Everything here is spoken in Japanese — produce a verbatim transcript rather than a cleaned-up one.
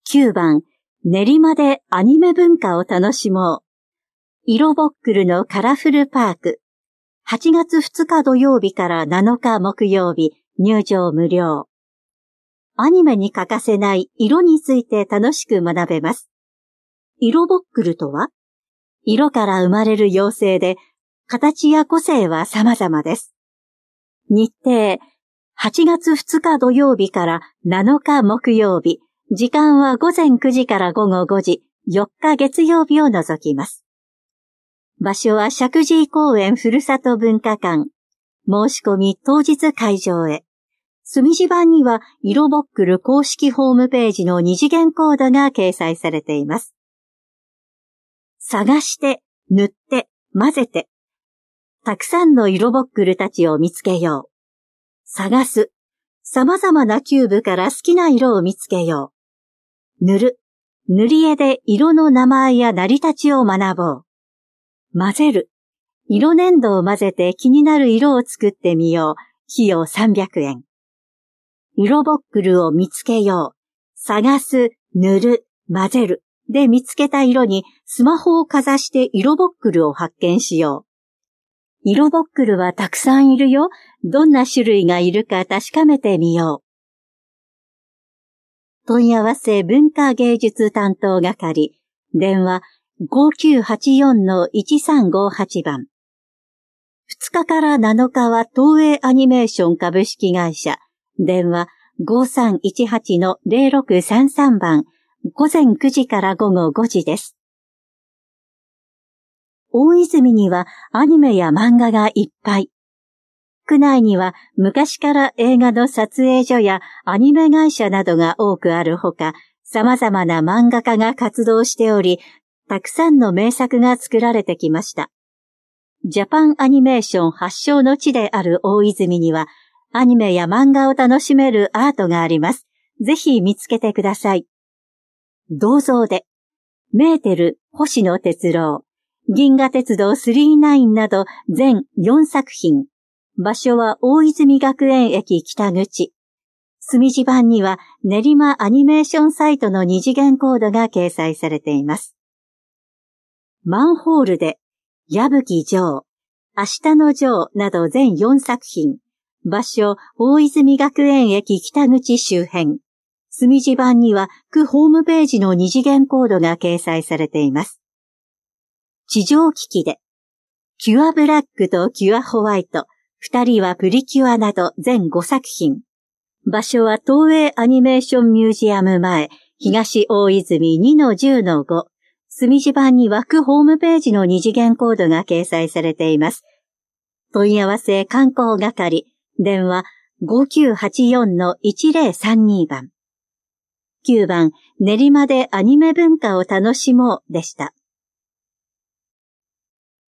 きゅうばん、練馬でアニメ文化を楽しもう。色ぼっくるのカラフルパーク。はちがつふつか土曜日からなのか木曜日、入場無料。アニメに欠かせない色について楽しく学べます。色ぼっくるとは、色から生まれる妖精で、形や個性は様々です。日程、はちがつふつか土曜日からなのか木曜日、時間はごぜんくじからごごごじ、よっか月曜日を除きます。場所は石神井公園ふるさと文化館。申し込み当日会場へ。墨字版には色ぼっくる公式ホームページの二次元コードが掲載されています。探して、塗って、混ぜて。たくさんの色ぼっくるたちを見つけよう。探す。様々なキューブから好きな色を見つけよう。塗る。塗り絵で色の名前や成り立ちを学ぼう。混ぜる。色粘土を混ぜて気になる色を作ってみよう。費用さんびゃくえん。色ぼっくるを見つけよう。探す、塗る、混ぜる。で見つけた色にスマホをかざして色ぼっくるを発見しよう。色ぼっくるはたくさんいるよ。どんな種類がいるか確かめてみよう。問い合わせ文化芸術担当係。電話 ごきゅうはちよんのいちさんごはち 番。ふつかからなのかは東映アニメーション株式会社。電話 ごさんいちはちのぜろろくさんさん 番。ごぜんくじからごごごじです。大泉にはアニメや漫画がいっぱい。区内には昔から映画の撮影所やアニメ会社などが多くあるほか、様々な漫画家が活動しており、たくさんの名作が作られてきました。ジャパンアニメーション発祥の地である大泉には、アニメや漫画を楽しめるアートがあります。ぜひ見つけてください。銅像で、メーテル、星野哲郎、銀河鉄道さんじゅうきゅうなど全よんさく品。場所は大泉学園駅北口。墨字版には練馬アニメーションサイトの二次元コードが掲載されています。マンホールで、矢吹城、明日の城など全よんさく品。場所、大泉学園駅北口周辺。墨字版には区ホームページの二次元コードが掲載されています。地上機器で、キュアブラックとキュアホワイト、二人はプリキュアなど全ごさく品。場所は東映アニメーションミュージアム前、東大泉 にのじゅうのご。墨字版には区ホームページの二次元コードが掲載されています。問い合わせ観光係、電話 ごきゅうはちよんのいちぜろさんに 番。きゅうばん、練馬でアニメ文化を楽しもうでした。